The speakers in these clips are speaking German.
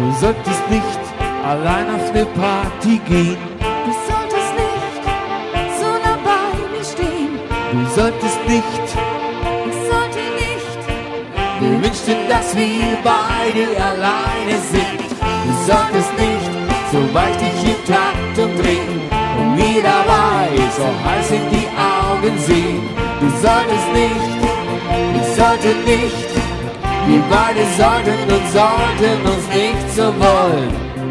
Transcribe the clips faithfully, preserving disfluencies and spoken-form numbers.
Du solltest nicht allein auf eine Party gehen. Du solltest nicht so nah bei mir stehen. Du solltest nicht, Ich sollte nicht wir wünschten, dass wir beide alleine sind. Du solltest nicht so weich dich im Takt umdrehen und mir dabei so heiß in die Augen sehen. Du solltest nicht, ich sollte nicht, wir beide sollten und sollten uns nicht so wollen.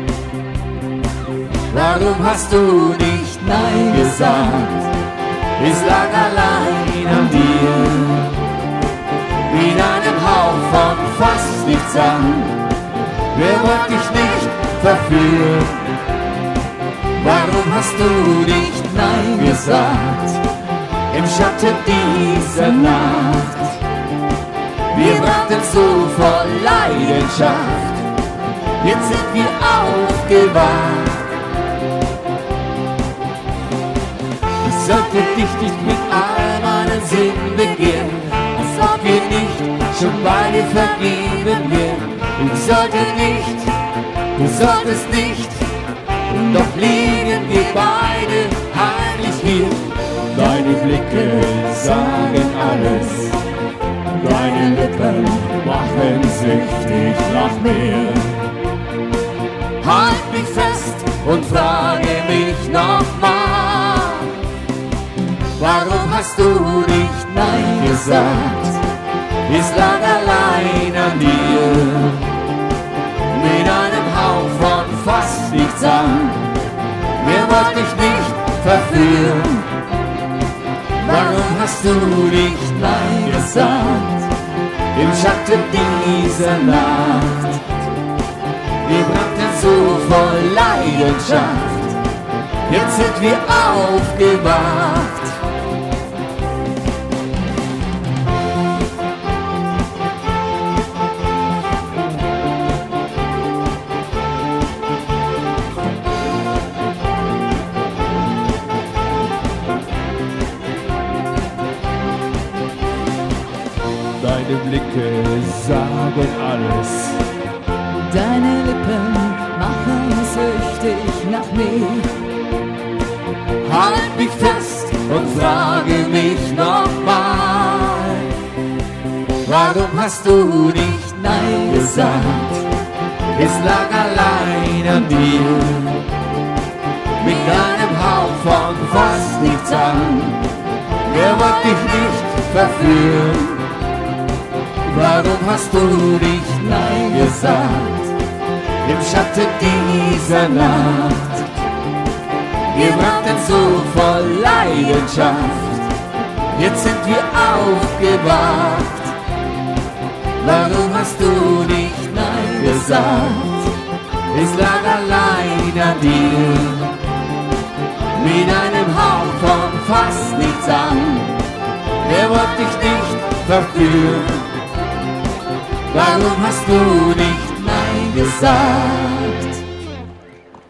Warum hast du nicht Nein gesagt? Es lag allein an dir, wie in einem Hauch von fast nichts an. Wer wollte dich nicht verführen? Warum hast du nicht Nein gesagt? Im Schatten dieser Nacht, wir brannten so voll Leidenschaft, jetzt sind wir aufgewacht. Ich sollte dich nicht mit all meinen Sinnen begehren, als ob wir nicht schon beide vergeben wären. Ich sollte nicht, du solltest nicht, doch liegen wir beide heimlich hier. Deine Blicke sagen alles, deine Lippen machen süchtig nach mehr. Halt mich fest und frage mich nochmal, warum hast du nicht Nein gesagt? Es lag allein an dir, mit einem Hauch von fast nichts an. Wer wollte dich nicht verführen? Warum hast du nicht Nein gesagt? Im Schatten dieser Nacht, wir brannten so voll Leidenschaft, jetzt sind wir aufgewacht. Deine Blicke sagen alles, Deine Lippen machen süchtig nach mir. halt mich fest und frage mich nochmal, warum hast du nicht Nein gesagt? Es lag allein an dir, mit einem Hauch von fast nichts an. Wer wollte dich nicht verführen? Warum hast du nicht Nein gesagt? Im Schatten dieser Nacht, wir brannten so voll Leidenschaft, jetzt sind wir aufgewacht. Warum hast du nicht Nein gesagt? Es lag allein an dir, mit einem Hauch von fast nichts an. Wer wollte dich nicht verführen? Warum hast du nicht Nein gesagt?